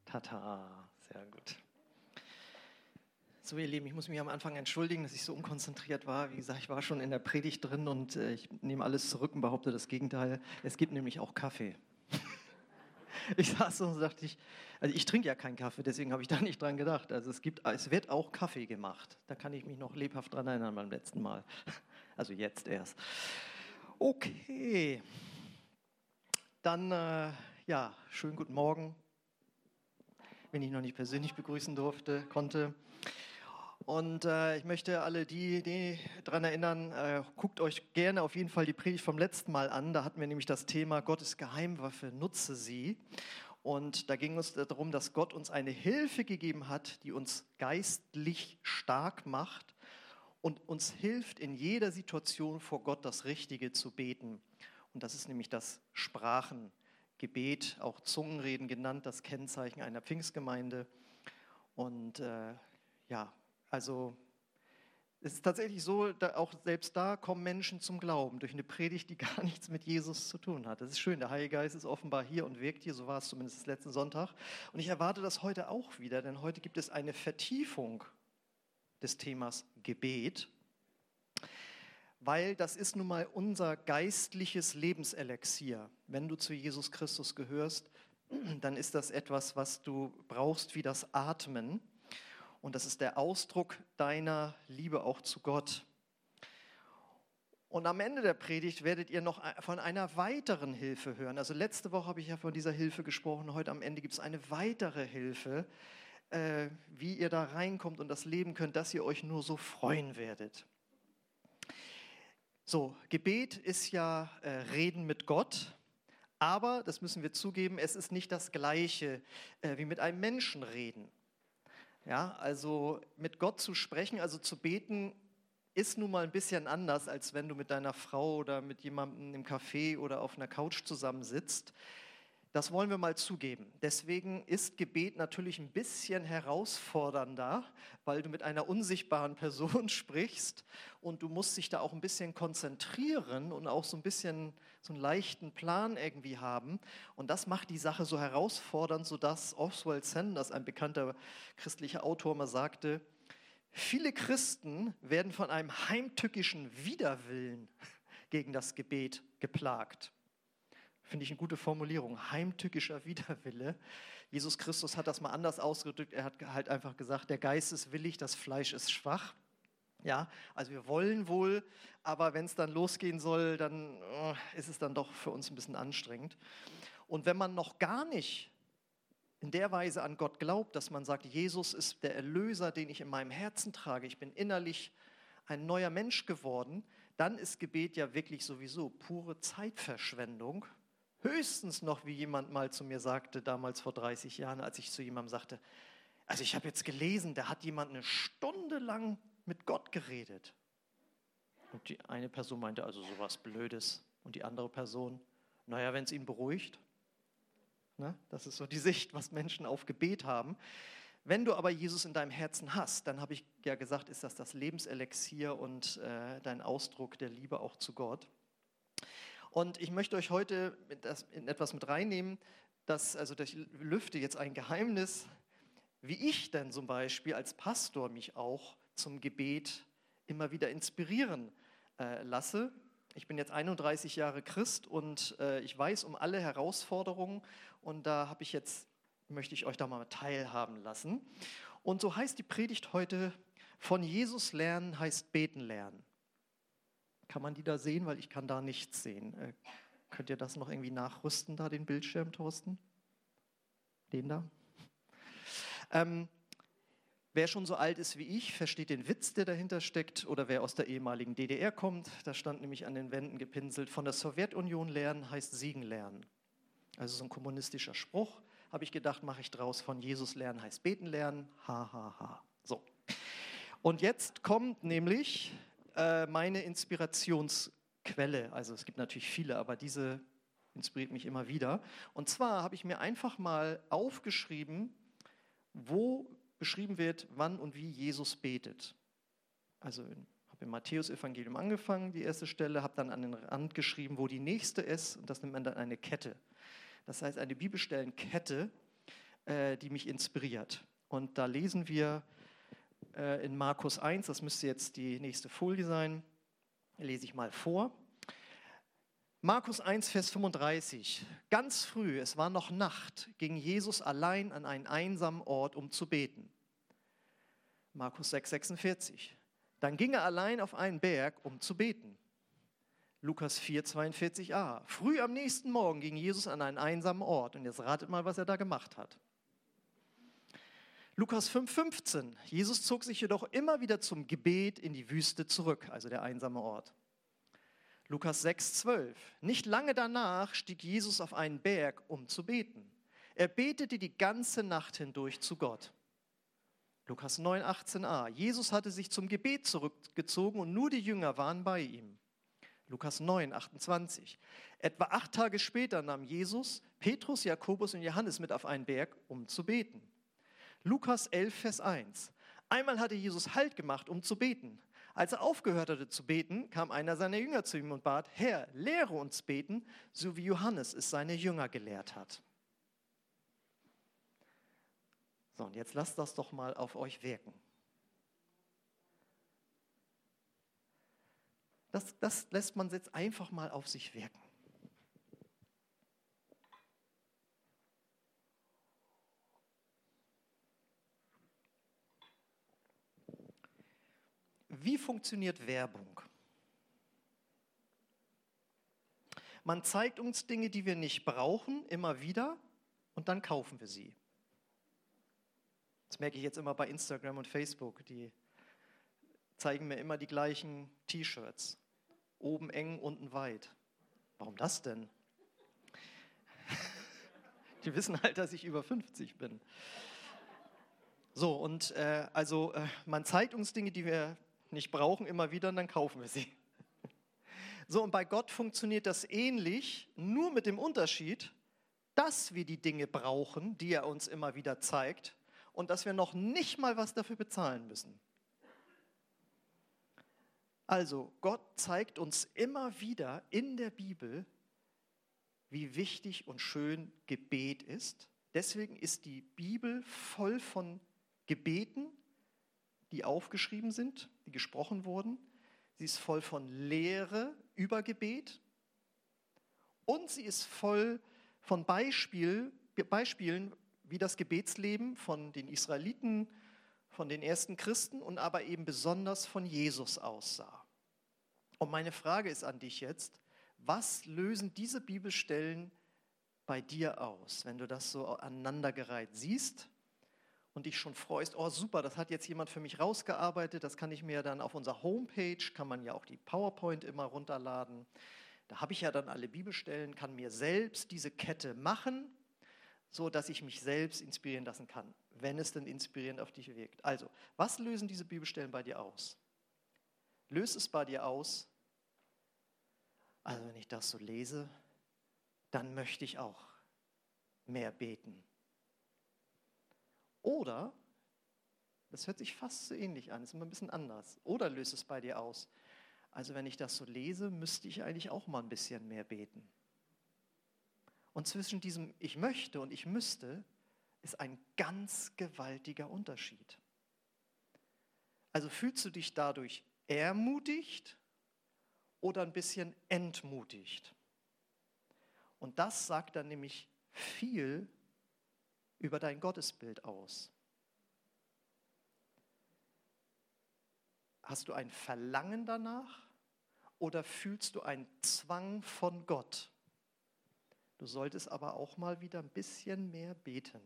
Tata, sehr gut. So, ihr Lieben, ich muss mich am Anfang entschuldigen, dass ich so unkonzentriert war. Wie gesagt, ich war schon in der Predigt drin und ich nehme alles zurück und behaupte das Gegenteil. Es gibt nämlich auch Kaffee. Ich saß so und dachte, ich trinke ja keinen Kaffee, deswegen habe ich da nicht dran gedacht. Also es wird auch Kaffee gemacht. Da kann ich mich noch lebhaft dran erinnern beim letzten Mal. Also jetzt erst. Okay. Dann, schönen guten Morgen, wenn ich noch nicht persönlich begrüßen konnte. Und ich möchte alle die daran erinnern, guckt euch gerne auf jeden Fall die Predigt vom letzten Mal an. Da hatten wir nämlich das Thema Gottes Geheimwaffe, nutze sie. Und da ging es darum, dass Gott uns eine Hilfe gegeben hat, die uns geistlich stark macht und uns hilft, in jeder Situation vor Gott das Richtige zu beten. Und das ist nämlich das Sprachengebet, auch Zungenreden genannt, das Kennzeichen einer Pfingstgemeinde. Und also es ist tatsächlich so, auch selbst da kommen Menschen zum Glauben durch eine Predigt, die gar nichts mit Jesus zu tun hat. Das ist schön, der Heilige Geist ist offenbar hier und wirkt hier, so war es zumindest letzten Sonntag. Und ich erwarte das heute auch wieder, denn heute gibt es eine Vertiefung des Themas Gebet, weil das ist nun mal unser geistliches Lebenselixier. Wenn du zu Jesus Christus gehörst, dann ist das etwas, was du brauchst wie das Atmen. Und das ist der Ausdruck deiner Liebe auch zu Gott. Und am Ende der Predigt werdet ihr noch von einer weiteren Hilfe hören. Also letzte Woche habe ich ja von dieser Hilfe gesprochen. Heute am Ende gibt es eine weitere Hilfe, wie ihr da reinkommt und das leben könnt, dass ihr euch nur so freuen werdet. So, Gebet ist ja Reden mit Gott. Aber, das müssen wir zugeben, es ist nicht das Gleiche wie mit einem Menschen reden. Ja, also mit Gott zu sprechen, also zu beten, ist nun mal ein bisschen anders, als wenn du mit deiner Frau oder mit jemandem im Café oder auf einer Couch zusammensitzt. Das wollen wir mal zugeben. Deswegen ist Gebet natürlich ein bisschen herausfordernder, weil du mit einer unsichtbaren Person sprichst und du musst dich da auch ein bisschen konzentrieren und auch so ein bisschen so einen leichten Plan irgendwie haben. Und das macht die Sache so herausfordernd, sodass Oswald Sanders, ein bekannter christlicher Autor, mal sagte, viele Christen werden von einem heimtückischen Widerwillen gegen das Gebet geplagt. Finde ich eine gute Formulierung, heimtückischer Widerwille. Jesus Christus hat das mal anders ausgedrückt. Er hat halt einfach gesagt, der Geist ist willig, das Fleisch ist schwach. Ja, also wir wollen wohl, aber wenn es dann losgehen soll, dann ist es dann doch für uns ein bisschen anstrengend. Und wenn man noch gar nicht in der Weise an Gott glaubt, dass man sagt, Jesus ist der Erlöser, den ich in meinem Herzen trage, ich bin innerlich ein neuer Mensch geworden, dann ist Gebet ja wirklich sowieso pure Zeitverschwendung. Höchstens noch, wie jemand mal zu mir sagte, damals vor 30 Jahren, als ich zu jemandem sagte, also ich habe jetzt gelesen, da hat jemand eine Stunde lang mit Gott geredet. Und die eine Person meinte, also sowas Blödes. Und die andere Person, naja, wenn es ihn beruhigt. Ne? Das ist so die Sicht, was Menschen auf Gebet haben. Wenn du aber Jesus in deinem Herzen hast, dann habe ich ja gesagt, ist das Lebenselixier und dein Ausdruck der Liebe auch zu Gott. Und ich möchte euch heute in etwas mit reinnehmen, ich lüfte jetzt ein Geheimnis, wie ich denn zum Beispiel als Pastor mich auch zum Gebet immer wieder inspirieren lasse. Ich bin jetzt 31 Jahre Christ und ich weiß um alle Herausforderungen und da möchte ich euch da mal teilhaben lassen. Und so heißt die Predigt heute, von Jesus lernen heißt beten lernen. Kann man die da sehen? Weil ich kann da nichts sehen. Könnt ihr das noch irgendwie nachrüsten, da den Bildschirm, Thorsten? Den da? Wer schon so alt ist wie ich, versteht den Witz, der dahinter steckt. Oder wer aus der ehemaligen DDR kommt, da stand nämlich an den Wänden gepinselt, von der Sowjetunion lernen heißt siegen lernen. Also so ein kommunistischer Spruch, habe ich gedacht, mache ich draus, von Jesus lernen heißt beten lernen, ha, ha, ha. So. Und jetzt kommt nämlich meine Inspirationsquelle. Also es gibt natürlich viele, aber diese inspiriert mich immer wieder. Und zwar habe ich mir einfach mal aufgeschrieben, wo beschrieben wird, wann und wie Jesus betet. Also habe im Matthäus-Evangelium angefangen, die erste Stelle, habe dann an den Rand geschrieben, wo die nächste ist, und das nennt man dann eine Kette. Das heißt, eine Bibelstellenkette die mich inspiriert. Und da lesen wir in Markus 1, das müsste jetzt die nächste Folie sein, lese ich mal vor. Markus 1, Vers 35. Ganz früh, es war noch Nacht, ging Jesus allein an einen einsamen Ort, um zu beten. Markus 6, 46. Dann ging er allein auf einen Berg, um zu beten. Lukas 4, 42a. Früh am nächsten Morgen ging Jesus an einen einsamen Ort. Und jetzt ratet mal, was er da gemacht hat. Lukas 5, 15. Jesus zog sich jedoch immer wieder zum Gebet in die Wüste zurück, also der einsame Ort. Lukas 6, 12. Nicht lange danach stieg Jesus auf einen Berg, um zu beten. Er betete die ganze Nacht hindurch zu Gott. Lukas 9, 18a. Jesus hatte sich zum Gebet zurückgezogen und nur die Jünger waren bei ihm. Lukas 9, 28. Etwa 8 Tage später nahm Jesus Petrus, Jakobus und Johannes mit auf einen Berg, um zu beten. Lukas 11, Vers 1. Einmal hatte Jesus Halt gemacht, um zu beten. Als er aufgehört hatte zu beten, kam einer seiner Jünger zu ihm und bat: Herr, lehre uns beten, so wie Johannes es seine Jünger gelehrt hat. So, und jetzt lasst das doch mal auf euch wirken. Das lässt man jetzt einfach mal auf sich wirken. Wie funktioniert Werbung? Man zeigt uns Dinge, die wir nicht brauchen, immer wieder, und dann kaufen wir sie. Das merke ich jetzt immer bei Instagram und Facebook. Die zeigen mir immer die gleichen T-Shirts. Oben eng, unten weit. Warum das denn? Die wissen halt, dass ich über 50 bin. So, und man zeigt uns Dinge, die wir nicht brauchen, immer wieder, und dann kaufen wir sie. So, und bei Gott funktioniert das ähnlich, nur mit dem Unterschied, dass wir die Dinge brauchen, die er uns immer wieder zeigt, und dass wir noch nicht mal was dafür bezahlen müssen. Also, Gott zeigt uns immer wieder in der Bibel, wie wichtig und schön Gebet ist. Deswegen ist die Bibel voll von Gebeten, die aufgeschrieben sind, die gesprochen wurden. Sie ist voll von Lehre über Gebet. Und sie ist voll von Beispielen, wie das Gebetsleben von den Israeliten, von den ersten Christen und aber eben besonders von Jesus aussah. Und meine Frage ist an dich jetzt: Was lösen diese Bibelstellen bei dir aus, wenn du das so aneinandergereiht siehst und dich schon freust, oh super, das hat jetzt jemand für mich rausgearbeitet, das kann ich mir dann auf unserer Homepage, kann man ja auch die PowerPoint immer runterladen, da habe ich ja dann alle Bibelstellen, kann mir selbst diese Kette machen, so dass ich mich selbst inspirieren lassen kann, wenn es denn inspirierend auf dich wirkt. Also, was lösen diese Bibelstellen bei dir aus? Löst es bei dir aus, also wenn ich das so lese, dann möchte ich auch mehr beten. Oder, das hört sich fast so ähnlich an, ist immer ein bisschen anders. Oder löst es bei dir aus, also wenn ich das so lese, müsste ich eigentlich auch mal ein bisschen mehr beten. Und zwischen diesem Ich möchte und Ich müsste ist ein ganz gewaltiger Unterschied. Also fühlst du dich dadurch ermutigt oder ein bisschen entmutigt? Und das sagt dann nämlich viel über dein Gottesbild aus. Hast du ein Verlangen danach oder fühlst du einen Zwang von Gott? Du solltest aber auch mal wieder ein bisschen mehr beten.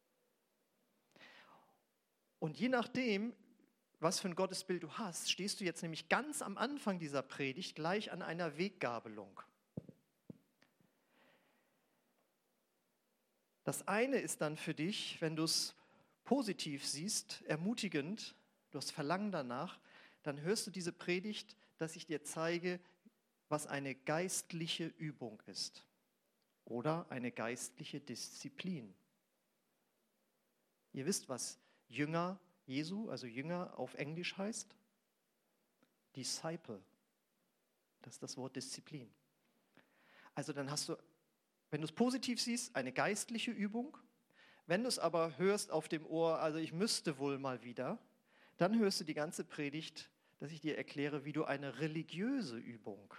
Und je nachdem, was für ein Gottesbild du hast, stehst du jetzt nämlich ganz am Anfang dieser Predigt gleich an einer Weggabelung. Das eine ist dann für dich, wenn du es positiv siehst, ermutigend, du hast Verlangen danach, dann hörst du diese Predigt, dass ich dir zeige, was eine geistliche Übung ist oder eine geistliche Disziplin. Ihr wisst, was Jünger Jesu, also Jünger auf Englisch heißt? Disciple. Das ist das Wort Disziplin. Also dann hast du, wenn du es positiv siehst, eine geistliche Übung. Wenn du es aber hörst auf dem Ohr, also ich müsste wohl mal wieder, dann hörst du die ganze Predigt, dass ich dir erkläre, wie du eine religiöse Übung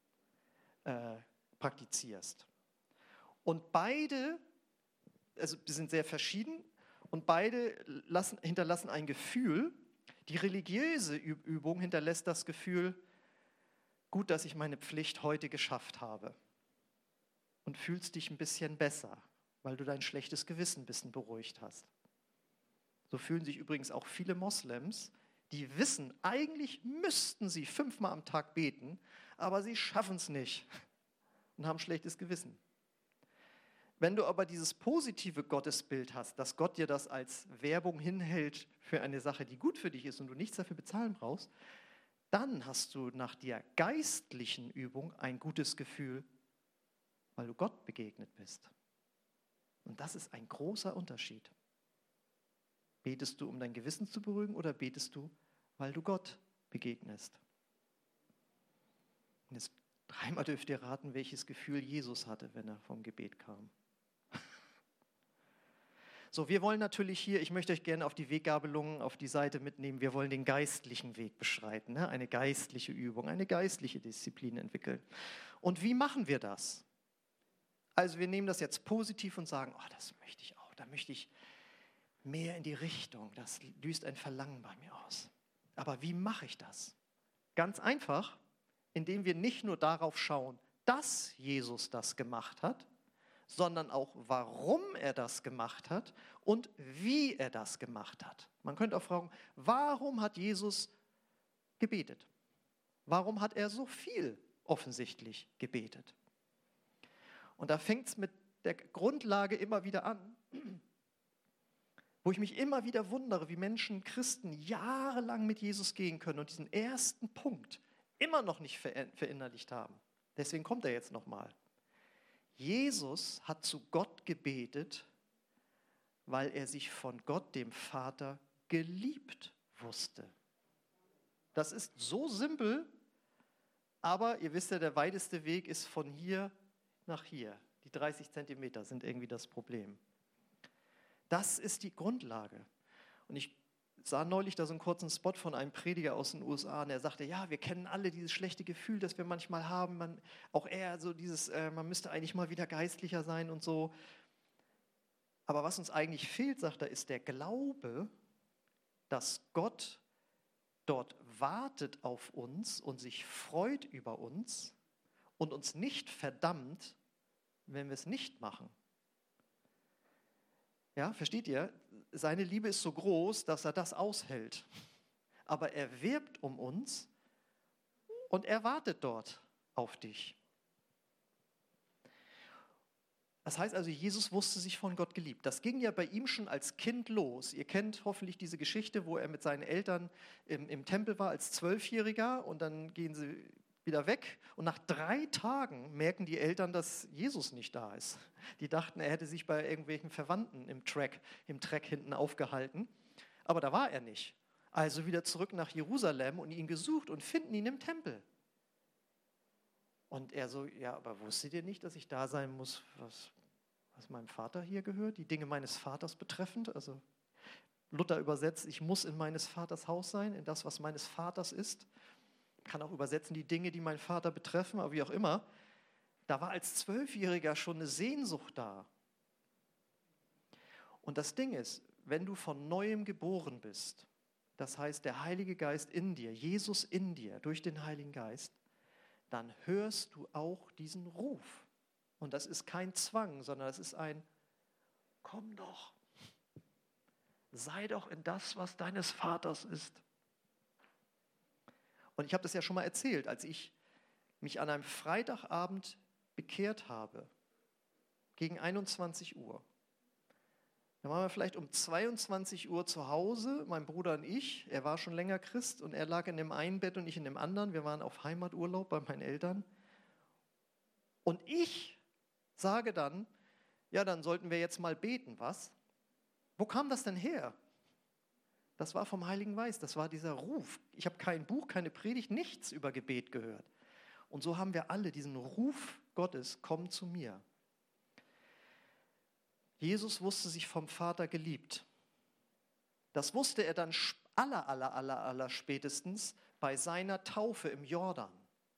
praktizierst. Und beide, also die sind sehr verschieden und beide hinterlassen ein Gefühl. Die religiöse Übung hinterlässt das Gefühl, gut, dass ich meine Pflicht heute geschafft habe. Und fühlst dich ein bisschen besser, weil du dein schlechtes Gewissen ein bisschen beruhigt hast. So fühlen sich übrigens auch viele Moslems, die wissen, eigentlich müssten sie 5-mal am Tag beten, aber sie schaffen es nicht und haben schlechtes Gewissen. Wenn du aber dieses positive Gottesbild hast, dass Gott dir das als Werbung hinhält für eine Sache, die gut für dich ist und du nichts dafür bezahlen brauchst, dann hast du nach der geistlichen Übung ein gutes Gefühl, weil du Gott begegnet bist. Und das ist ein großer Unterschied. Betest du, um dein Gewissen zu beruhigen, oder betest du, weil du Gott begegnest? Und jetzt 3-mal dürft ihr raten, welches Gefühl Jesus hatte, wenn er vom Gebet kam. So, wir wollen natürlich hier, ich möchte euch gerne auf die Weggabelungen auf die Seite mitnehmen, wir wollen den geistlichen Weg beschreiten, ne? Eine geistliche Übung, eine geistliche Disziplin entwickeln. Und wie machen wir das? Also wir nehmen das jetzt positiv und sagen, oh, das möchte ich auch, da möchte ich mehr in die Richtung, das löst ein Verlangen bei mir aus. Aber wie mache ich das? Ganz einfach, indem wir nicht nur darauf schauen, dass Jesus das gemacht hat, sondern auch, warum er das gemacht hat und wie er das gemacht hat. Man könnte auch fragen, warum hat Jesus gebetet? Warum hat er so viel offensichtlich gebetet? Und da fängt es mit der Grundlage immer wieder an, wo ich mich immer wieder wundere, wie Menschen, Christen, jahrelang mit Jesus gehen können und diesen ersten Punkt immer noch nicht verinnerlicht haben. Deswegen kommt er jetzt nochmal. Jesus hat zu Gott gebetet, weil er sich von Gott, dem Vater, geliebt wusste. Das ist so simpel, aber ihr wisst ja, der weiteste Weg ist von hier nach hier. Die 30 Zentimeter sind irgendwie das Problem. Das ist die Grundlage. Und ich sah neulich da so einen kurzen Spot von einem Prediger aus den USA und er sagte, ja, wir kennen alle dieses schlechte Gefühl, das wir manchmal haben. Auch er so dieses, man müsste eigentlich mal wieder geistlicher sein und so. Aber was uns eigentlich fehlt, sagt er, ist der Glaube, dass Gott dort wartet auf uns und sich freut über uns und uns nicht verdammt, wenn wir es nicht machen. Ja, versteht ihr? Seine Liebe ist so groß, dass er das aushält. Aber er wirbt um uns und er wartet dort auf dich. Das heißt also, Jesus wusste sich von Gott geliebt. Das ging ja bei ihm schon als Kind los. Ihr kennt hoffentlich diese Geschichte, wo er mit seinen Eltern im Tempel war als 12-Jähriger und dann gehen sie wieder weg und nach 3 Tagen merken die Eltern, dass Jesus nicht da ist. Die dachten, er hätte sich bei irgendwelchen Verwandten im Treck hinten aufgehalten, aber da war er nicht. Also wieder zurück nach Jerusalem und ihn gesucht und finden ihn im Tempel. Und er so, ja, aber wusstet ihr nicht, dass ich da sein muss, was meinem Vater hier gehört, die Dinge meines Vaters betreffend? Also Luther übersetzt, ich muss in meines Vaters Haus sein, in das, was meines Vaters ist. Kann auch übersetzen, die Dinge, die meinen Vater betreffen, aber wie auch immer. Da war als 12-Jähriger schon eine Sehnsucht da. Und das Ding ist, wenn du von Neuem geboren bist, das heißt der Heilige Geist in dir, Jesus in dir, durch den Heiligen Geist, dann hörst du auch diesen Ruf. Und das ist kein Zwang, sondern es ist ein, komm doch, sei doch in das, was deines Vaters ist. Und ich habe das ja schon mal erzählt, als ich mich an einem Freitagabend bekehrt habe, gegen 21 Uhr. Da waren wir vielleicht um 22 Uhr zu Hause, mein Bruder und ich. Er war schon länger Christ und er lag in dem einen Bett und ich in dem anderen. Wir waren auf Heimaturlaub bei meinen Eltern. Und ich sage dann, ja, dann sollten wir jetzt mal beten, was? Wo kam das denn her? Das war vom Heiligen Geist, das war dieser Ruf. Ich habe kein Buch, keine Predigt, nichts über Gebet gehört. Und so haben wir alle diesen Ruf Gottes, komm zu mir. Jesus wusste sich vom Vater geliebt. Das wusste er dann aller spätestens bei seiner Taufe im Jordan.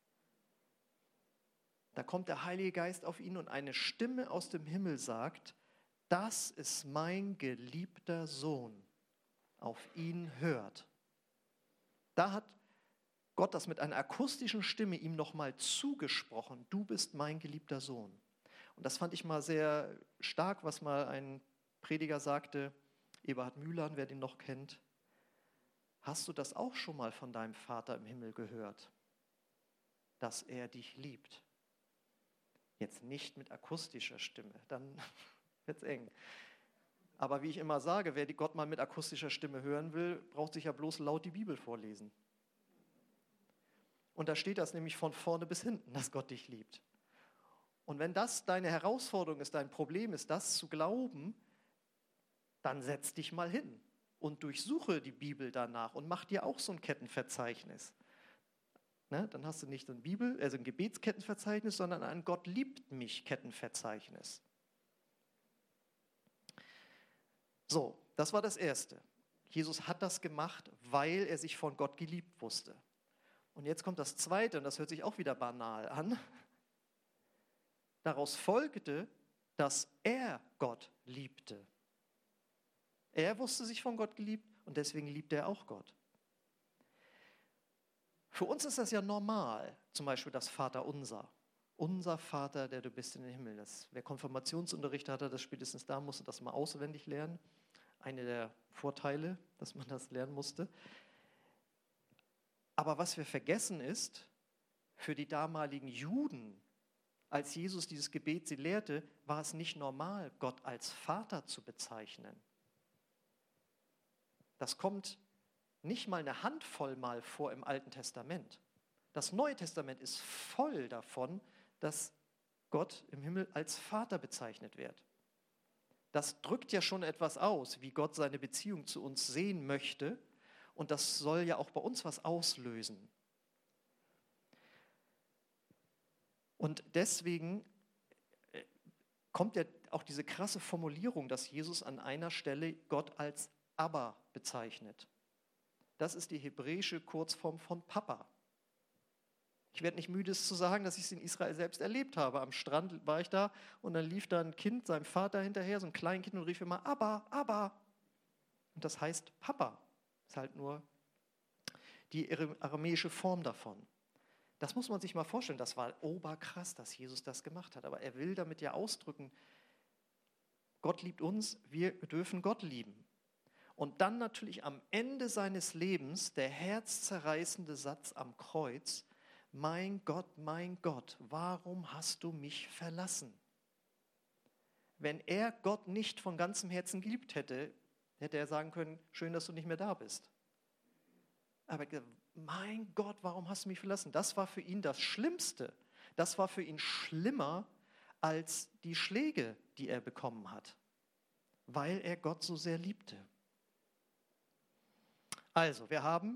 Da kommt der Heilige Geist auf ihn und eine Stimme aus dem Himmel sagt, das ist mein geliebter Sohn, auf ihn hört. Da hat Gott das mit einer akustischen Stimme ihm nochmal zugesprochen, du bist mein geliebter Sohn. Und das fand ich mal sehr stark, was mal ein Prediger sagte, Eberhard Mühlern, wer den noch kennt. Hast du das auch schon mal von deinem Vater im Himmel gehört, dass er dich liebt? Jetzt nicht mit akustischer Stimme, dann wird es eng. Aber wie ich immer sage, wer Gott mal mit akustischer Stimme hören will, braucht sich ja bloß laut die Bibel vorlesen. Und da steht das nämlich von vorne bis hinten, dass Gott dich liebt. Und wenn das deine Herausforderung ist, dein Problem ist, das zu glauben, dann setz dich mal hin und durchsuche die Bibel danach und mach dir auch so ein Kettenverzeichnis. Ne? Dann hast du nicht ein ein Gebetskettenverzeichnis, sondern ein Gott liebt mich Kettenverzeichnis. So, das war das Erste. Jesus hat das gemacht, weil er sich von Gott geliebt wusste. Und jetzt kommt das Zweite, und das hört sich auch wieder banal an. Daraus folgte, dass er Gott liebte. Er wusste sich von Gott geliebt und deswegen liebte er auch Gott. Für uns ist das ja normal, zum Beispiel das Vaterunser. Unser Vater, der du bist in den Himmel. Wer Konfirmationsunterricht hatte, das spätestens da musste das mal auswendig lernen. Eine der Vorteile, dass man das lernen musste. Aber was wir vergessen ist, für die damaligen Juden, als Jesus dieses Gebet sie lehrte, war es nicht normal, Gott als Vater zu bezeichnen. Das kommt nicht mal eine Handvoll Mal vor im Alten Testament. Das Neue Testament ist voll davon, dass Gott im Himmel als Vater bezeichnet wird. Das drückt ja schon etwas aus, wie Gott seine Beziehung zu uns sehen möchte. Und das soll ja auch bei uns was auslösen. Und deswegen kommt ja auch diese krasse Formulierung, dass Jesus an einer Stelle Gott als Abba bezeichnet. Das ist die hebräische Kurzform von Papa. Ich werde nicht müde, es zu sagen, dass ich es in Israel selbst erlebt habe. Am Strand war ich da und dann lief da ein Kind seinem Vater hinterher, so ein Kleinkind, und rief immer Abba, Abba. Und das heißt Papa. Ist halt nur die aramäische Form davon. Das muss man sich mal vorstellen. Das war oberkrass, dass Jesus das gemacht hat. Aber er will damit ja ausdrücken, Gott liebt uns, wir dürfen Gott lieben. Und dann natürlich am Ende seines Lebens der herzzerreißende Satz am Kreuz, mein Gott, warum hast du mich verlassen? Wenn er Gott nicht von ganzem Herzen geliebt hätte, hätte er sagen können, schön, dass du nicht mehr da bist. Aber mein Gott, warum hast du mich verlassen? Das war für ihn das Schlimmste. Das war für ihn schlimmer als die Schläge, die er bekommen hat, weil er Gott so sehr liebte. Also, wir haben,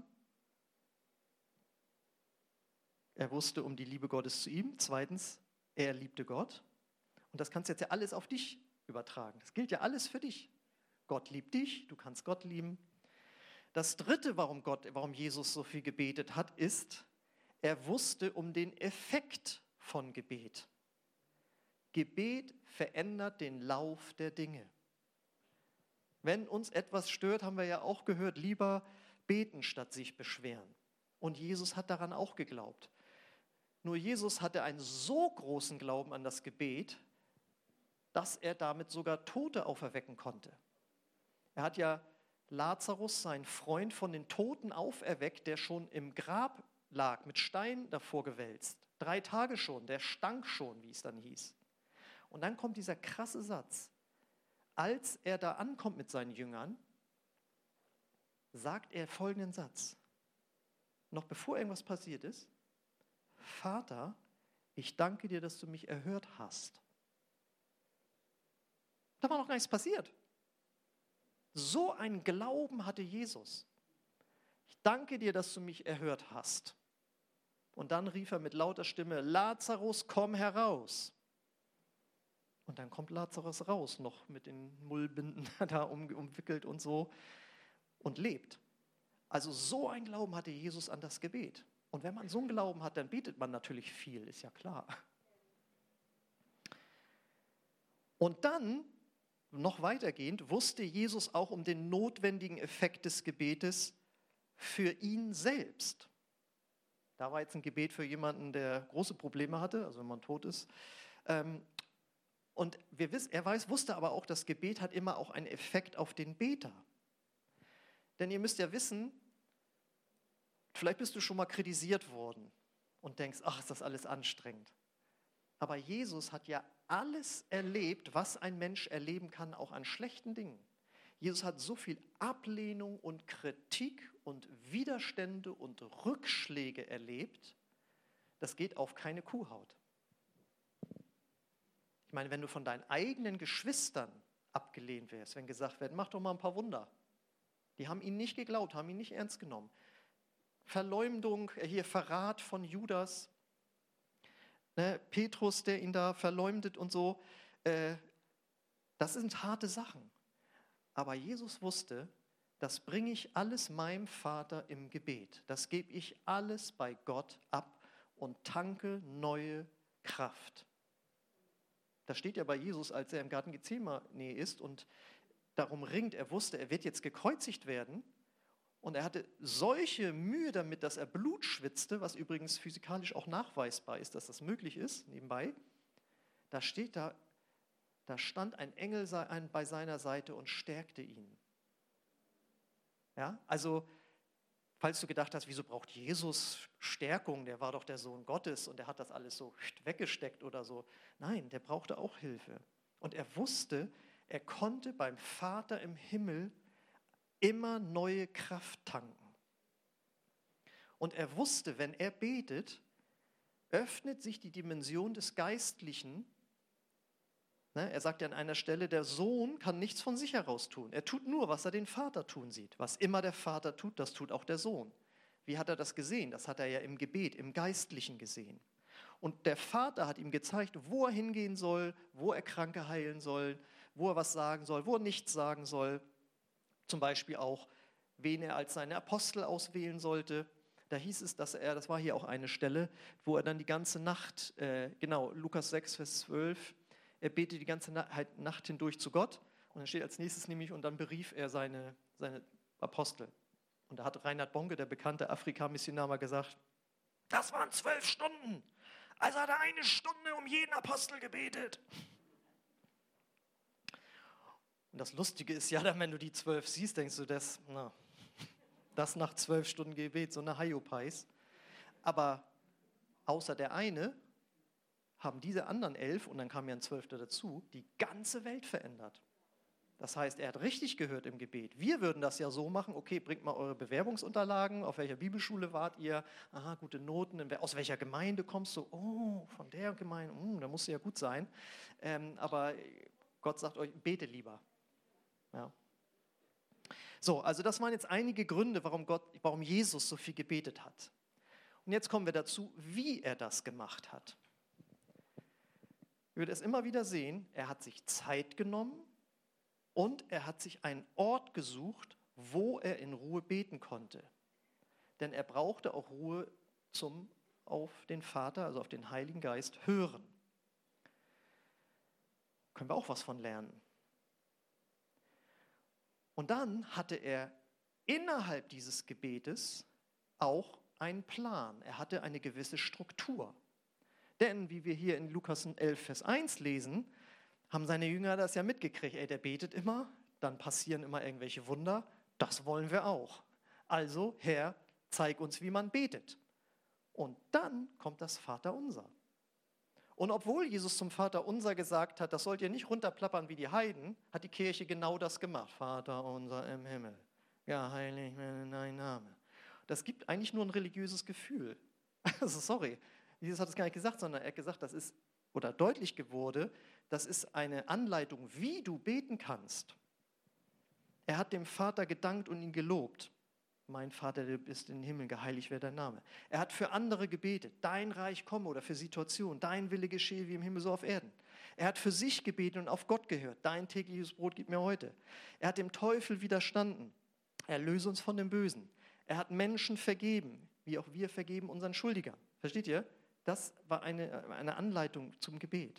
er wusste um die Liebe Gottes zu ihm. Zweitens, er liebte Gott. Und das kannst du jetzt ja alles auf dich übertragen. Das gilt ja alles für dich. Gott liebt dich, du kannst Gott lieben. Das Dritte, warum Jesus so viel gebetet hat, ist, er wusste um den Effekt von Gebet. Gebet verändert den Lauf der Dinge. Wenn uns etwas stört, haben wir ja auch gehört, lieber beten, statt sich beschweren. Und Jesus hat daran auch geglaubt. Nur Jesus hatte einen so großen Glauben an das Gebet, dass er damit sogar Tote auferwecken konnte. Er hat ja Lazarus, seinen Freund, von den Toten auferweckt, der schon im Grab lag, mit Stein davor gewälzt. 3 Tage schon, der stank schon, wie es dann hieß. Und dann kommt dieser krasse Satz. Als er da ankommt mit seinen Jüngern, sagt er folgenden Satz. Noch bevor irgendwas passiert ist, Vater, ich danke dir, dass du mich erhört hast. Da war noch gar nichts passiert. So einen Glauben hatte Jesus. Ich danke dir, dass du mich erhört hast. Und dann rief er mit lauter Stimme, Lazarus, komm heraus. Und dann kommt Lazarus raus, noch mit den Mullbinden da umwickelt und so, und lebt. Also so ein Glauben hatte Jesus an das Gebet. Und wenn man so einen Glauben hat, dann betet man natürlich viel, ist ja klar. Und dann, noch weitergehend, wusste Jesus auch um den notwendigen Effekt des Gebetes für ihn selbst. Da war jetzt ein Gebet für jemanden, der große Probleme hatte, also wenn man tot ist. Und wusste aber auch, das Gebet hat immer auch einen Effekt auf den Beter. Denn ihr müsst ja wissen, vielleicht bist du schon mal kritisiert worden und denkst, ach, ist das alles anstrengend. Aber Jesus hat ja alles erlebt, was ein Mensch erleben kann, auch an schlechten Dingen. Jesus hat so viel Ablehnung und Kritik und Widerstände und Rückschläge erlebt, das geht auf keine Kuhhaut. Ich meine, wenn du von deinen eigenen Geschwistern abgelehnt wärst, wenn gesagt wird, mach doch mal ein paar Wunder. Die haben ihn nicht geglaubt, haben ihn nicht ernst genommen. Verleumdung, hier Verrat von Judas, ne, Petrus, der ihn da verleumdet und so, das sind harte Sachen. Aber Jesus wusste, das bringe ich alles meinem Vater im Gebet. Das gebe ich alles bei Gott ab und tanke neue Kraft. Das steht ja bei Jesus, als er im Garten Gethsemane ist und darum ringt. Er wusste, er wird jetzt gekreuzigt werden. Und er hatte solche Mühe damit, dass er Blut schwitzte, was übrigens physikalisch auch nachweisbar ist, dass das möglich ist, nebenbei. Da stand ein Engel bei seiner Seite und stärkte ihn. Ja, also, falls du gedacht hast, wieso braucht Jesus Stärkung? Der war doch der Sohn Gottes und der hat das alles so weggesteckt oder so. Nein, der brauchte auch Hilfe. Und er wusste, er konnte beim Vater im Himmel immer neue Kraft tanken. Und er wusste, wenn er betet, öffnet sich die Dimension des Geistlichen. Er sagt ja an einer Stelle, der Sohn kann nichts von sich heraus tun. Er tut nur, was er den Vater tun sieht. Was immer der Vater tut, das tut auch der Sohn. Wie hat er das gesehen? Das hat er ja im Gebet, im Geistlichen gesehen. Und der Vater hat ihm gezeigt, wo er hingehen soll, wo er Kranke heilen soll, wo er was sagen soll, wo er nichts sagen soll. Zum Beispiel auch, wen er als seine Apostel auswählen sollte. Da hieß es, das war hier auch eine Stelle, wo er dann die ganze Nacht, Lukas 6, Vers 12, er betete die ganze Nacht hindurch zu Gott. Und dann steht als nächstes nämlich, und dann berief er seine Apostel. Und da hat Reinhard Bonke, der bekannte Afrika-Missionar, mal gesagt, das waren 12 Stunden. Also hat er 1 Stunde um jeden Apostel gebetet. Und das Lustige ist ja dann, wenn du die 12 siehst, denkst du, das nach 12 Stunden Gebet, so eine Hyopies. Aber außer der eine haben diese anderen 11, und dann kam ja ein 12. dazu, die ganze Welt verändert. Das heißt, er hat richtig gehört im Gebet. Wir würden das ja so machen, okay, bringt mal eure Bewerbungsunterlagen, auf welcher Bibelschule wart ihr, aha, gute Noten, aus welcher Gemeinde kommst du, oh, von der Gemeinde, da musst du ja gut sein. Aber Gott sagt euch, bete lieber. Ja. So, also das waren jetzt einige Gründe, warum Jesus so viel gebetet hat. Und jetzt kommen wir dazu, wie er das gemacht hat. Wir werden es immer wieder sehen, er hat sich Zeit genommen und er hat sich einen Ort gesucht, wo er in Ruhe beten konnte. Denn er brauchte auch Ruhe auf den Vater, also auf den Heiligen Geist, hören. Können wir auch was von lernen. Und dann hatte er innerhalb dieses Gebetes auch einen Plan. Er hatte eine gewisse Struktur. Denn, wie wir hier in Lukas 11, Vers 1 lesen, haben seine Jünger das ja mitgekriegt. Der betet immer, dann passieren immer irgendwelche Wunder. Das wollen wir auch. Also, Herr, zeig uns, wie man betet. Und dann kommt das Vaterunser. Und obwohl Jesus zum Vaterunser gesagt hat, das sollt ihr nicht runterplappern wie die Heiden, hat die Kirche genau das gemacht. Vater unser im Himmel, geheiligt werde dein Name. Das gibt eigentlich nur ein religiöses Gefühl. Also sorry, Jesus hat es gar nicht gesagt, sondern er hat gesagt, das ist, oder deutlich geworden, das ist eine Anleitung, wie du beten kannst. Er hat dem Vater gedankt und ihn gelobt. mein Vater, der bist in den Himmel, geheiligt werde dein Name. Er hat für andere gebetet, dein Reich komme, oder für Situationen, dein Wille geschehe wie im Himmel so auf Erden. Er hat für sich gebetet und auf Gott gehört, dein tägliches Brot gib mir heute. Er hat dem Teufel widerstanden, erlöse uns von dem Bösen. Er hat Menschen vergeben, wie auch wir vergeben unseren Schuldigern. Versteht ihr? Das war eine Anleitung zum Gebet.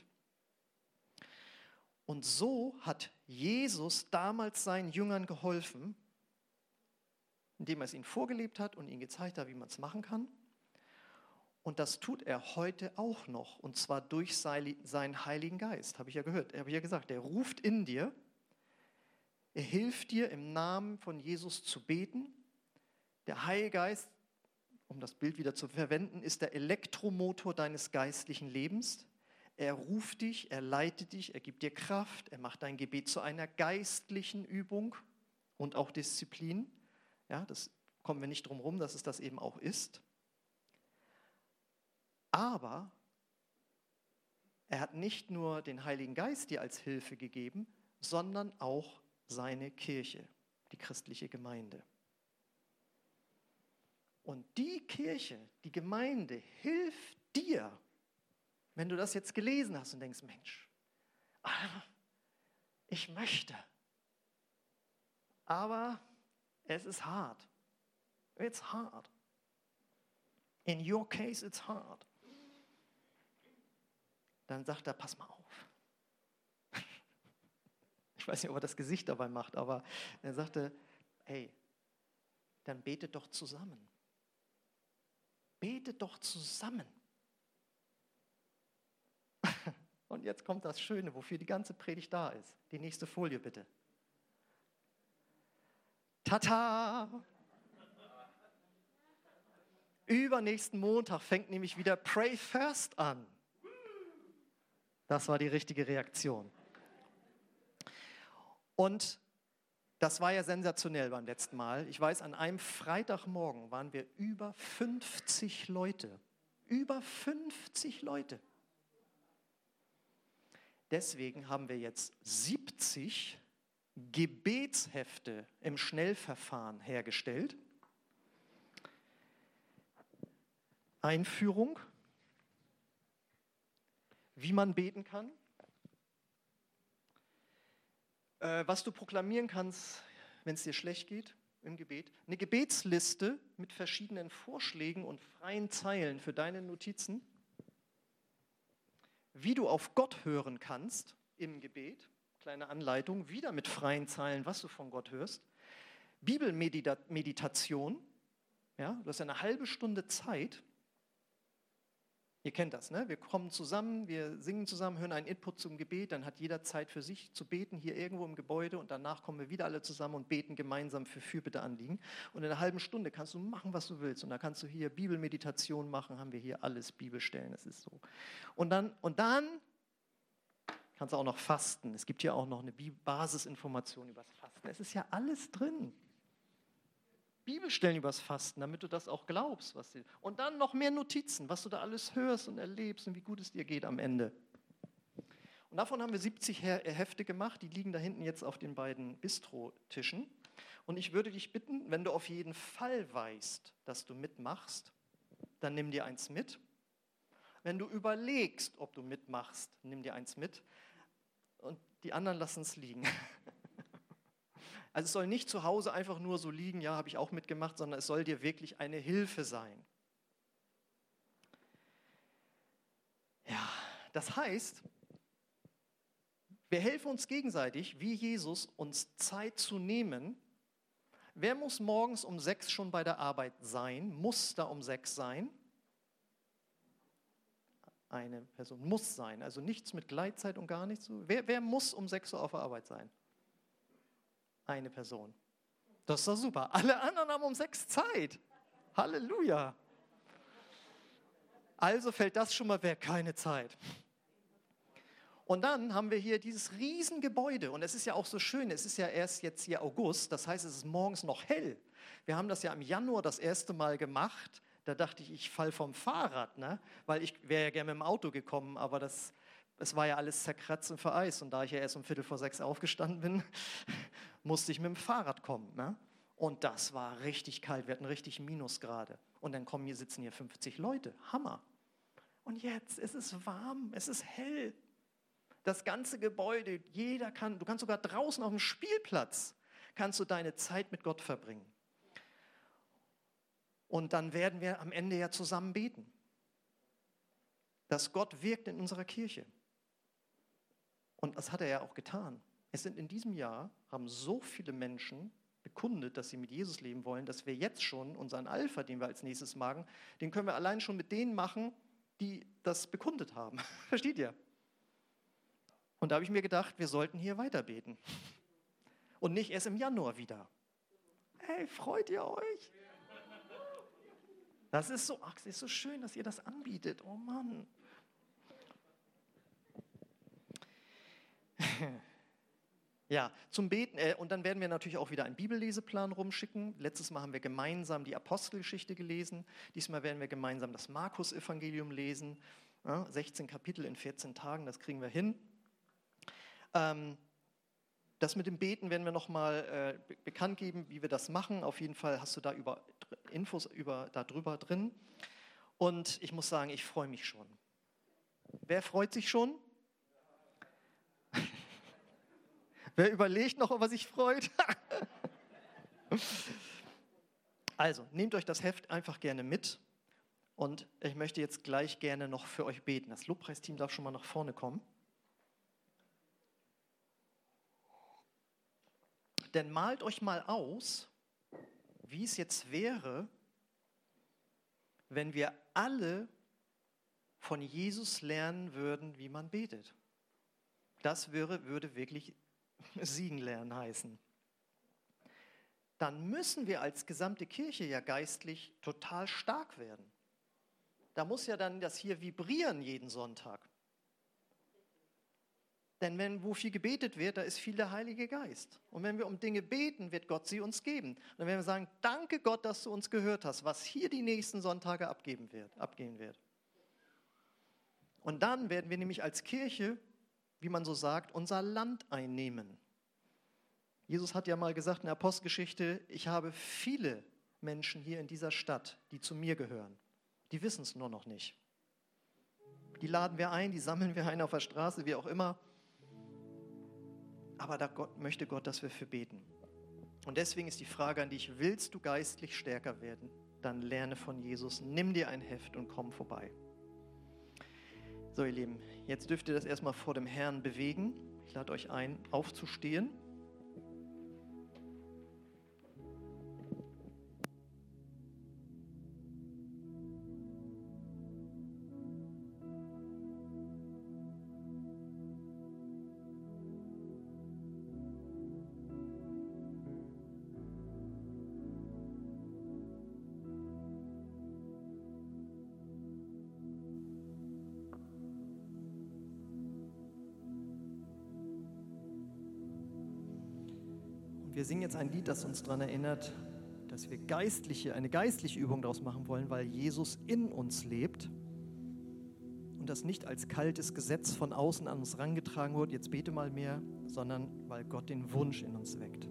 Und so hat Jesus damals seinen Jüngern geholfen, indem er es ihnen vorgelebt hat und ihnen gezeigt hat, wie man es machen kann. Und das tut er heute auch noch, und zwar durch seinen Heiligen Geist, habe ich ja gehört. Er habe ja gesagt, er ruft in dir, er hilft dir im Namen von Jesus zu beten. Der Heilige Geist, um das Bild wieder zu verwenden, ist der Elektromotor deines geistlichen Lebens. Er ruft dich, er leitet dich, er gibt dir Kraft, er macht dein Gebet zu einer geistlichen Übung und auch Disziplin. Ja, das kommen wir nicht drum herum, dass es das eben auch ist. Aber er hat nicht nur den Heiligen Geist dir als Hilfe gegeben, sondern auch seine Kirche, die christliche Gemeinde. Und die Kirche, die Gemeinde hilft dir, wenn du das jetzt gelesen hast und denkst, Mensch, ich möchte, aber es ist hart. It's hard. In your case, it's hard. Dann sagt er, pass mal auf. Ich weiß nicht, ob er das Gesicht dabei macht, aber er sagte, hey, dann betet doch zusammen. Betet doch zusammen. Und jetzt kommt das Schöne, wofür die ganze Predigt da ist. Die nächste Folie bitte. Tata! Übernächsten Montag fängt nämlich wieder Pray First an. Das war die richtige Reaktion. Und das war ja sensationell beim letzten Mal. Ich weiß, an einem Freitagmorgen waren wir über 50 Leute. Über 50 Leute. Deswegen haben wir jetzt 70 Gebetshefte im Schnellverfahren hergestellt. Einführung, wie man beten kann, was du proklamieren kannst, wenn es dir schlecht geht im Gebet, eine Gebetsliste mit verschiedenen Vorschlägen und freien Zeilen für deine Notizen, wie du auf Gott hören kannst im Gebet, kleine Anleitung, wieder mit freien Zeilen, was du von Gott hörst, Bibelmeditation, ja, du hast eine halbe Stunde Zeit. Ihr kennt das, ne? Wir kommen zusammen, wir singen zusammen, hören einen Input zum Gebet, dann hat jeder Zeit für sich zu beten, hier irgendwo im Gebäude, und danach kommen wir wieder alle zusammen und beten gemeinsam für Fürbitteanliegen. Und in einer halben Stunde kannst du machen, was du willst. Und da kannst du hier Bibelmeditation machen, haben wir hier alles, Bibelstellen, das ist so. Und dann kannst du auch noch fasten. Es gibt hier auch noch eine Basisinformation über das Fasten. Es ist ja alles drin. Bibelstellen übers Fasten, damit du das auch glaubst. Und dann noch mehr Notizen, was du da alles hörst und erlebst und wie gut es dir geht am Ende. Und davon haben wir 70 Hefte gemacht, die liegen da hinten jetzt auf den beiden Bistrotischen. Und ich würde dich bitten, wenn du auf jeden Fall weißt, dass du mitmachst, dann nimm dir eins mit. Wenn du überlegst, ob du mitmachst, nimm dir eins mit. Und die anderen lassen es liegen. Also es soll nicht zu Hause einfach nur so liegen, ja, habe ich auch mitgemacht, sondern es soll dir wirklich eine Hilfe sein. Ja, das heißt, wir helfen uns gegenseitig, wie Jesus, uns Zeit zu nehmen. Wer muss morgens um 6 schon bei der Arbeit sein? Muss da um 6 sein? Eine Person muss sein, also nichts mit Gleitzeit und gar nichts. Wer muss um 6 Uhr auf der Arbeit sein? Eine Person. Das ist doch super. Alle anderen haben um 6 Zeit. Halleluja. Also fällt das schon mal weg, keine Zeit. Und dann haben wir hier dieses Riesengebäude. Und es ist ja auch so schön, es ist ja erst jetzt hier August, das heißt, es ist morgens noch hell. Wir haben das ja im Januar das erste Mal gemacht. Da dachte ich, ich falle vom Fahrrad, ne? Weil ich wäre ja gerne mit dem Auto gekommen, aber es war ja alles zerkratzt und vereist. Und da ich ja erst um 5:45 aufgestanden bin, musste ich mit dem Fahrrad kommen. Ne? Und das war richtig kalt, wir hatten richtig Minusgrade. Und dann sitzen hier 50 Leute, Hammer. Und jetzt, es ist warm, es ist hell. Das ganze Gebäude, du kannst sogar draußen auf dem Spielplatz, kannst du deine Zeit mit Gott verbringen. Und dann werden wir am Ende ja zusammen beten, dass Gott wirkt in unserer Kirche. Und das hat er ja auch getan. Es sind in diesem Jahr, haben so viele Menschen bekundet, dass sie mit Jesus leben wollen, dass wir jetzt schon unseren Alpha, den wir als nächstes machen, den können wir allein schon mit denen machen, die das bekundet haben. Versteht ihr? Und da habe ich mir gedacht, wir sollten hier weiter beten. Und nicht erst im Januar wieder. Hey, freut ihr euch? Das ist so schön, dass ihr das anbietet. Oh Mann. Ja, zum Beten. Und dann werden wir natürlich auch wieder einen Bibelleseplan rumschicken. Letztes Mal haben wir gemeinsam die Apostelgeschichte gelesen. Diesmal werden wir gemeinsam das Markus-Evangelium lesen. 16 Kapitel in 14 Tagen, das kriegen wir hin. Das mit dem Beten werden wir nochmal bekannt geben, wie wir das machen. Auf jeden Fall hast du da Infos darüber drin. Und ich muss sagen, ich freue mich schon. Wer freut sich schon? Wer überlegt noch, ob er sich freut? Also, nehmt euch das Heft einfach gerne mit. Und ich möchte jetzt gleich gerne noch für euch beten. Das Lobpreisteam darf schon mal nach vorne kommen. Denn malt euch mal aus, wie es jetzt wäre, wenn wir alle von Jesus lernen würden, wie man betet. Das würde wirklich Siegen lernen heißen. Dann müssen wir als gesamte Kirche ja geistlich total stark werden. Da muss ja dann das hier vibrieren jeden Sonntag. Denn wo viel gebetet wird, da ist viel der Heilige Geist. Und wenn wir um Dinge beten, wird Gott sie uns geben. Und dann werden wir sagen, danke Gott, dass du uns gehört hast, was hier die nächsten Sonntage abgehen wird. Und dann werden wir nämlich als Kirche, wie man so sagt, unser Land einnehmen. Jesus hat ja mal gesagt in der Apostelgeschichte, ich habe viele Menschen hier in dieser Stadt, die zu mir gehören. Die wissen es nur noch nicht. Die laden wir ein, die sammeln wir ein auf der Straße, wie auch immer. Aber da möchte Gott, dass wir für beten. Und deswegen ist die Frage an dich, willst du geistlich stärker werden? Dann lerne von Jesus, nimm dir ein Heft und komm vorbei. So ihr Lieben, jetzt dürft ihr das erstmal vor dem Herrn bewegen. Ich lade euch ein, aufzustehen. Wir singen jetzt ein Lied, das uns daran erinnert, dass wir eine geistliche Übung daraus machen wollen, weil Jesus in uns lebt und das nicht als kaltes Gesetz von außen an uns herangetragen wird, jetzt bete mal mehr, sondern weil Gott den Wunsch in uns weckt.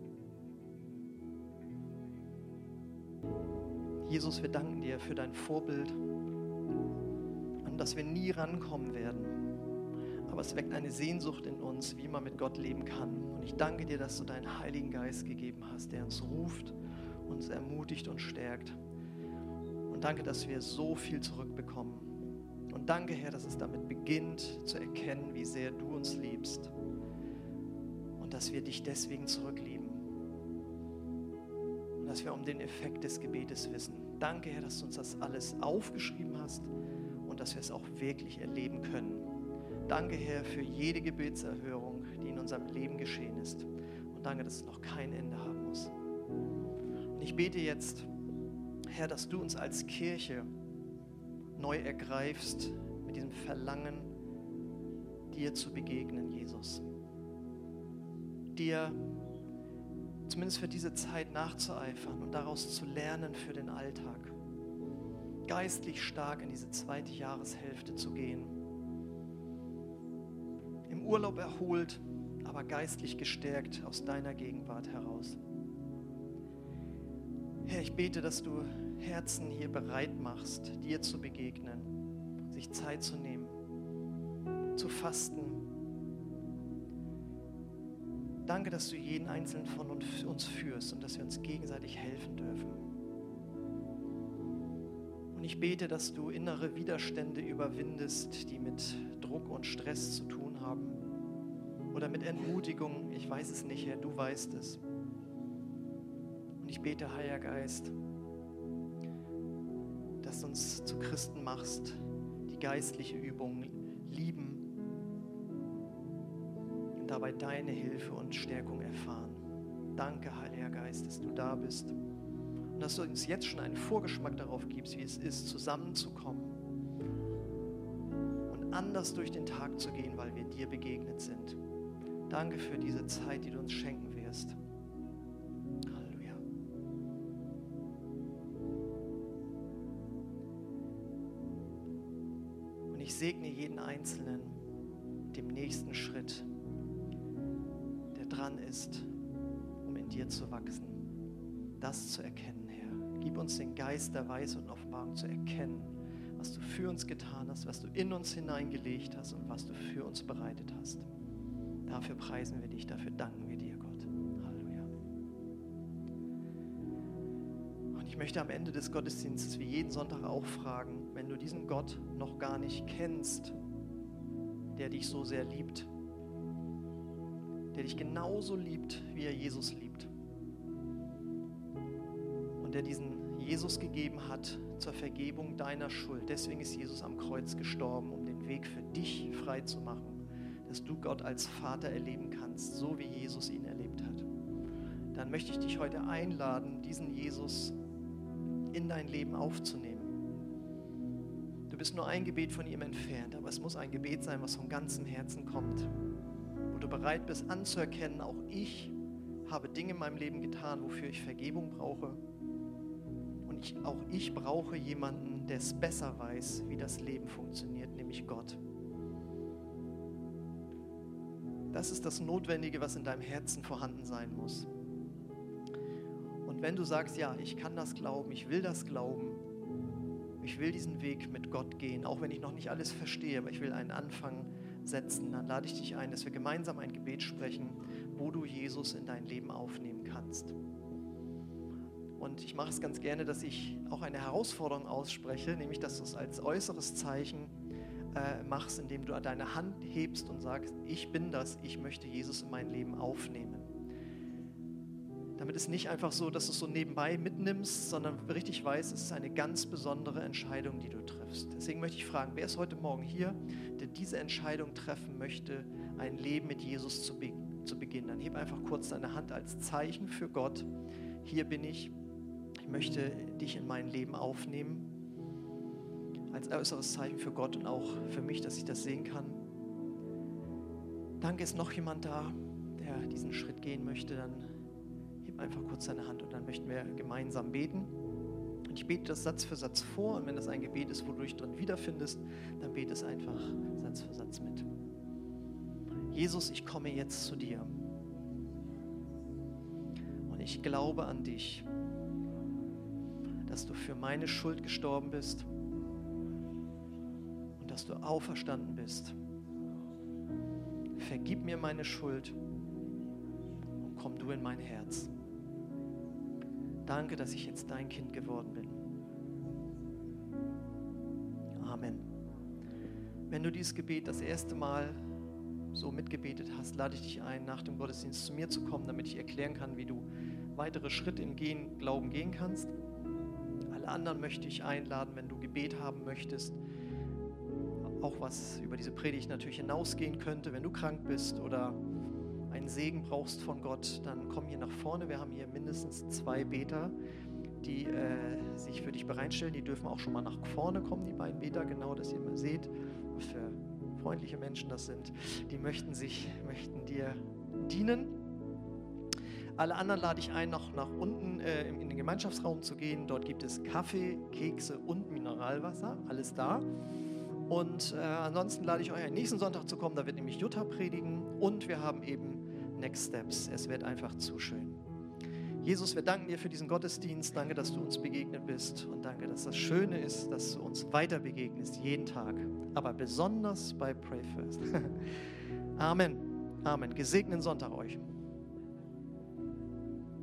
Jesus, wir danken dir für dein Vorbild, an das wir nie rankommen werden. Aber es weckt eine Sehnsucht in uns, wie man mit Gott leben kann. Und ich danke dir, dass du deinen Heiligen Geist gegeben hast, der uns ruft, uns ermutigt und stärkt. Und danke, dass wir so viel zurückbekommen. Und danke, Herr, dass es damit beginnt, zu erkennen, wie sehr du uns liebst. Und dass wir dich deswegen zurücklieben. Und dass wir um den Effekt des Gebetes wissen. Danke, Herr, dass du uns das alles aufgeschrieben hast und dass wir es auch wirklich erleben können. Danke, Herr, für jede Gebetserhörung, die in unserem Leben geschehen ist. Und danke, dass es noch kein Ende haben muss. Und ich bete jetzt, Herr, dass du uns als Kirche neu ergreifst mit diesem Verlangen, dir zu begegnen, Jesus. Dir zumindest für diese Zeit nachzueifern und daraus zu lernen für den Alltag. Geistlich stark in diese zweite Jahreshälfte zu gehen. Im Urlaub erholt, aber geistlich gestärkt aus deiner Gegenwart heraus. Herr, ich bete, dass du Herzen hier bereit machst, dir zu begegnen, sich Zeit zu nehmen, zu fasten. Danke, dass du jeden Einzelnen von uns führst und dass wir uns gegenseitig helfen dürfen. Und ich bete, dass du innere Widerstände überwindest, die mit Druck und Stress zu tun haben oder mit Entmutigung. Ich weiß es nicht, Herr, du weißt es. Und ich bete, Heiliger Geist, dass du uns zu Christen machst, die geistliche Übungen lieben und dabei deine Hilfe und Stärkung erfahren. Danke, Heiliger Geist, dass du da bist und dass du uns jetzt schon einen Vorgeschmack darauf gibst, wie es ist, zusammenzukommen und anders durch den Tag zu gehen, weil wir dir begegnet sind. Danke für diese Zeit, die du uns schenken wirst. Halleluja. Und ich segne jeden Einzelnen mit dem nächsten Schritt, der dran ist, um in dir zu wachsen, das zu erkennen, Herr. Gib uns den Geist der Weisheit und Offenbarung zu erkennen, was du für uns getan hast, was du in uns hineingelegt hast und was du für uns bereitet hast. Dafür preisen wir dich, dafür danken wir dir, Gott. Halleluja. Und ich möchte am Ende des Gottesdienstes wie jeden Sonntag auch fragen, wenn du diesen Gott noch gar nicht kennst, der dich so sehr liebt, der dich genauso liebt, wie er Jesus liebt und der diesen Jesus gegeben hat zur Vergebung deiner Schuld. Deswegen ist Jesus am Kreuz gestorben, um den Weg für dich frei zu machen, dass du Gott als Vater erleben kannst, so wie Jesus ihn erlebt hat. Dann möchte ich dich heute einladen, diesen Jesus in dein Leben aufzunehmen. Du bist nur ein Gebet von ihm entfernt, aber es muss ein Gebet sein, was von ganzem Herzen kommt, wo du bereit bist anzuerkennen, auch ich habe Dinge in meinem Leben getan, wofür ich Vergebung brauche. Und auch ich brauche jemanden, der es besser weiß, wie das Leben funktioniert, nämlich Gott. Das ist das Notwendige, was in deinem Herzen vorhanden sein muss. Und wenn du sagst, ja, ich kann das glauben, ich will das glauben, ich will diesen Weg mit Gott gehen, auch wenn ich noch nicht alles verstehe, aber ich will einen Anfang setzen, dann lade ich dich ein, dass wir gemeinsam ein Gebet sprechen, wo du Jesus in dein Leben aufnehmen kannst. Und ich mache es ganz gerne, dass ich auch eine Herausforderung ausspreche, nämlich, dass du es als äußeres Zeichen machst, indem du deine Hand hebst und sagst, ich bin das, ich möchte Jesus in mein Leben aufnehmen. Damit ist nicht einfach so, dass du es so nebenbei mitnimmst, sondern richtig weißt, es ist eine ganz besondere Entscheidung, die du triffst. Deswegen möchte ich fragen, wer ist heute Morgen hier, der diese Entscheidung treffen möchte, ein Leben mit Jesus zu beginnen? Dann heb einfach kurz deine Hand als Zeichen für Gott. Hier bin ich. Ich möchte dich in mein Leben aufnehmen. Als äußeres Zeichen für Gott und auch für mich, dass ich das sehen kann. Danke, ist noch jemand da, der diesen Schritt gehen möchte? Dann heb einfach kurz deine Hand und dann möchten wir gemeinsam beten. Und ich bete das Satz für Satz vor und wenn das ein Gebet ist, wo du dich drin wiederfindest, dann bete es einfach Satz für Satz mit. Jesus, ich komme jetzt zu dir und ich glaube an dich, dass du für meine Schuld gestorben bist und dass du auferstanden bist. Vergib mir meine Schuld und komm du in mein Herz. Danke, dass ich jetzt dein Kind geworden bin. Amen. Wenn du dieses Gebet das erste Mal so mitgebetet hast, lade ich dich ein, nach dem Gottesdienst zu mir zu kommen, damit ich erklären kann, wie du weitere Schritte im Glauben gehen kannst. Alle anderen möchte ich einladen, wenn du Gebet haben möchtest, auch was über diese Predigt natürlich hinausgehen könnte. Wenn du krank bist oder einen Segen brauchst von Gott, dann komm hier nach vorne. Wir haben hier mindestens 2 Beter, die sich für dich bereitstellen. Die dürfen auch schon mal nach vorne kommen, die beiden Beter, genau, dass ihr mal seht, was für freundliche Menschen das sind. Die möchten dir dienen. Alle anderen lade ich ein, noch nach unten in den Gemeinschaftsraum zu gehen. Dort gibt es Kaffee, Kekse und Mineralwasser, alles da. Und ansonsten lade ich euch ein, nächsten Sonntag zu kommen, da wird nämlich Jutta predigen und wir haben eben Next Steps. Es wird einfach zu schön. Jesus, wir danken dir für diesen Gottesdienst. Danke, dass du uns begegnet bist. Und danke, dass das Schöne ist, dass du uns weiter begegnest, jeden Tag. Aber besonders bei Pray First. Amen. Amen. Gesegneten Sonntag euch.